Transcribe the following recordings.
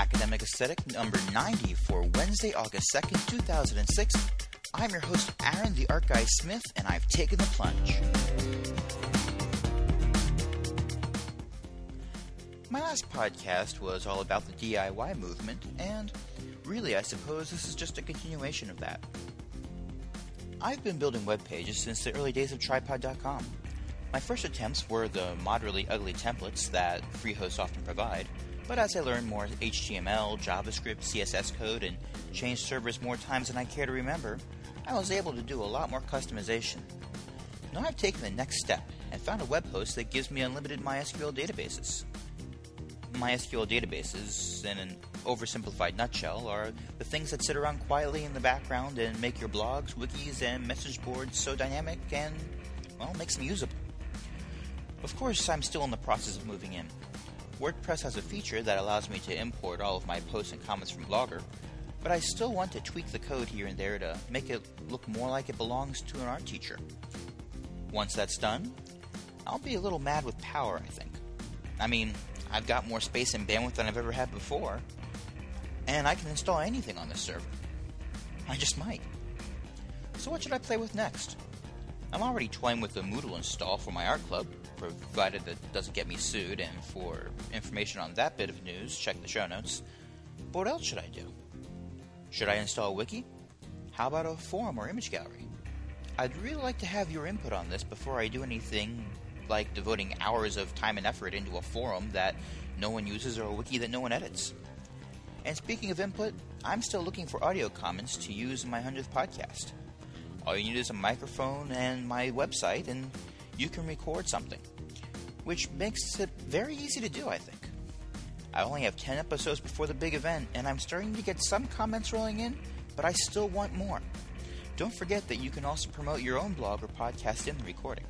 Academic Aesthetic number 90 for Wednesday, August 2nd, 2006. I'm your host, Aaron, the Art Guy Smith, and I've taken the plunge. My last podcast was all about the DIY movement, and really, I suppose this is just a continuation of that. I've been building web pages since the early days of Tripod.com. My first attempts were the moderately ugly templates that free hosts often provide, but as I learned more HTML, JavaScript, CSS code, and changed servers more times than I care to remember, I was able to do a lot more customization. Now I've taken the next step and found a web host that gives me unlimited MySQL databases. MySQL databases, in an oversimplified nutshell, are the things that sit around quietly in the background and make your blogs, wikis, and message boards so dynamic and, well, makes them usable. Of course, I'm still in the process of moving in. WordPress has a feature that allows me to import all of my posts and comments from Blogger, but I still want to tweak the code here and there to make it look more like it belongs to an art teacher. Once that's done, I'll be a little mad with power, I think. I mean, I've got more space and bandwidth than I've ever had before, and I can install anything on this server. I just might. So what should I play with next? I'm already toying with the Moodle install for my art club, provided that doesn't get me sued, and for information on that bit of news, check the show notes. But what else should I do? Should I install a wiki? How about a forum or image gallery? I'd really like to have your input on this before I do anything like devoting hours of time and effort into a forum that no one uses or a wiki that no one edits. And speaking of input, I'm still looking for audio comments to use in my 100th podcast. All you need is a microphone and my website, and you can record something, which makes it very easy to do, I think. I only have 10 episodes before the big event, and I'm starting to get some comments rolling in, but I still want more. Don't forget that you can also promote your own blog or podcast in the recording.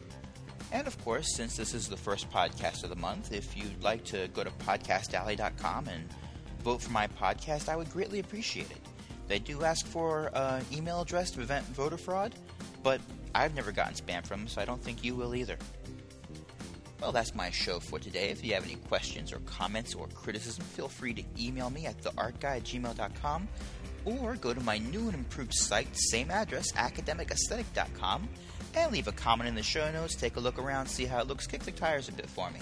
And of course, since this is the first podcast of the month, if you'd like to go to podcastalley.com and vote for my podcast, I would greatly appreciate it. They do ask for an email address to prevent voter fraud, but I've never gotten spam from them, so I don't think you will either. Well, that's my show for today. If you have any questions or comments or criticism, feel free to email me at theartguy@gmail.com or go to my new and improved site, same address, academicaesthetic.com, and leave a comment in the show notes, take a look around, see how it looks, kick the tires a bit for me.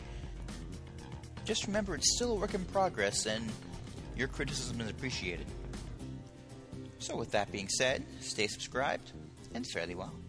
Just remember, it's still a work in progress, and your criticism is appreciated. So with that being said, stay subscribed, and fare thee well.